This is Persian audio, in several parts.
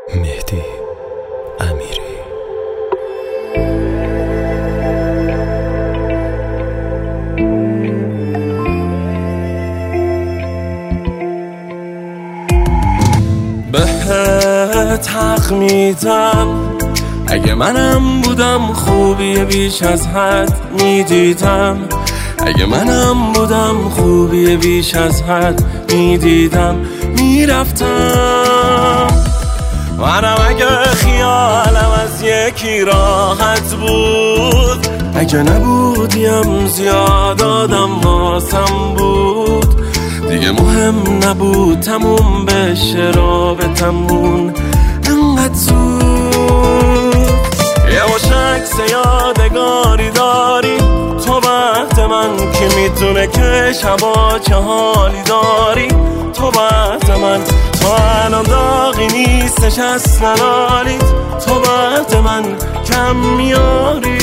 مهدی امیری. بهت حق میدم، اگه منم بودم خوبی بیش از حد میدیدم. اگه منم بودم خوبی بیش از حد میدیدم، میرفتم. منم اگه خیالم از یکی راحت بود، اگه نبودیم زیاد آدم واسم بود، دیگه مهم نبود تموم بشه رابطمون انقدر زود. یه عکس یادگاری داری تو وقت من، که میدونه که شبا چه حالی داری تو وقت من. تو الان داغی نیستش اصلا حالیت تو وقت من کم میاری.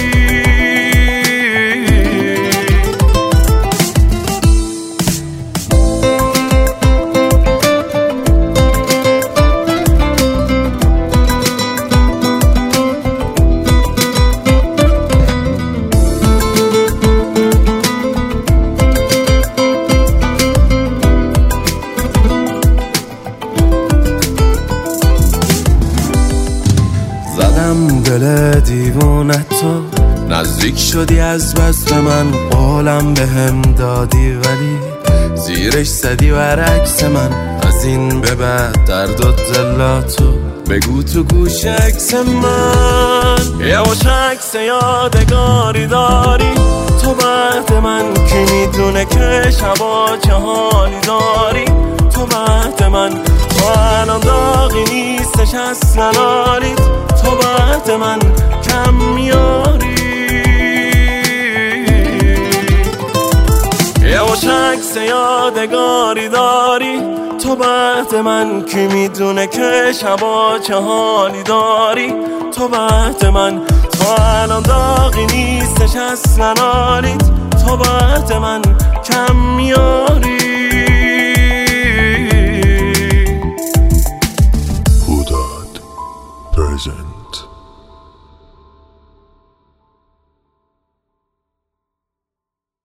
زدم دل دیوونه تو، نزدیک شدی از بس به من، قولم به هم دادی ولی زیرش زدی برعکس من. از این به بعد درد و دلاتو بگو تو گوش عکس من. یه عکس یادگاری داری تو وقت من، که میدونه که شبا چه حالی داری تو وقت من. تو الان داغی نیستش اصلا حالیت تو وقت من کم میاری. یه عکس یادگاری داری تو وقت من، که میدونه که شبا چه حالی داری تو وقت من. تو الان داغی نیستش اصلا حالیت تو وقت من کم میاری.